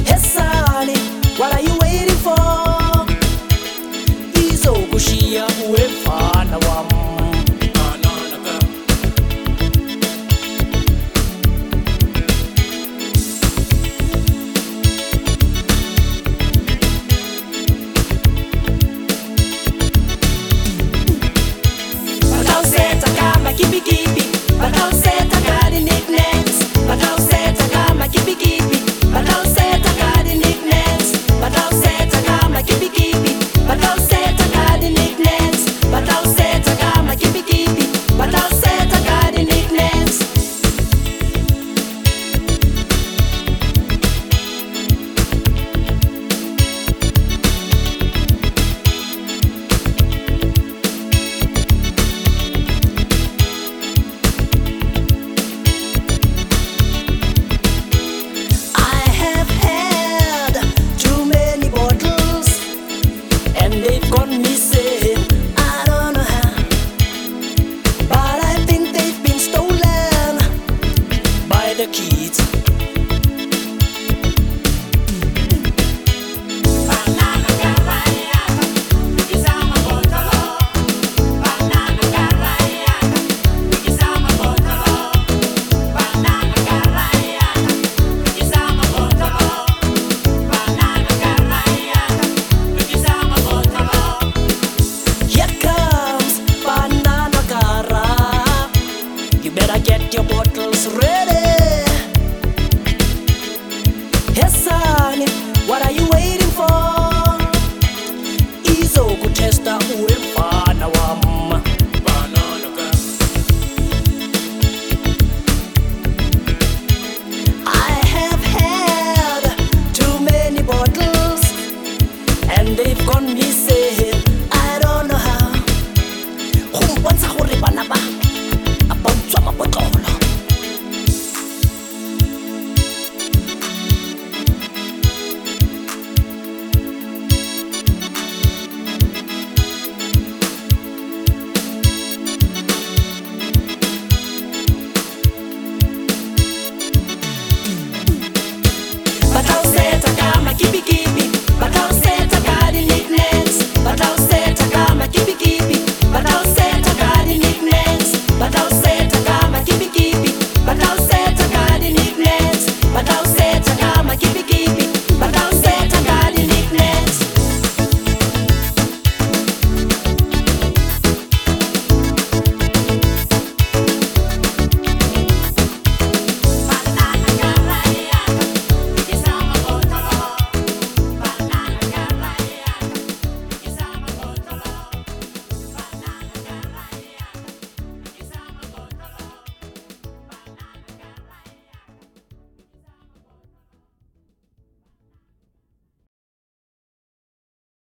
Hey Sonny, what are you waiting for? Izokushia uwemfana wami. The kids. Here comes Banana Gara. You better get your bottles ready. Hey Sonny, what are you waiting for? Izokutesta uwemfana wami. I have had too many bottles and they've gone missing. I don't know how. Go bontsha gore bana ba a bontsha mabotolo. Batao seta kama kibiki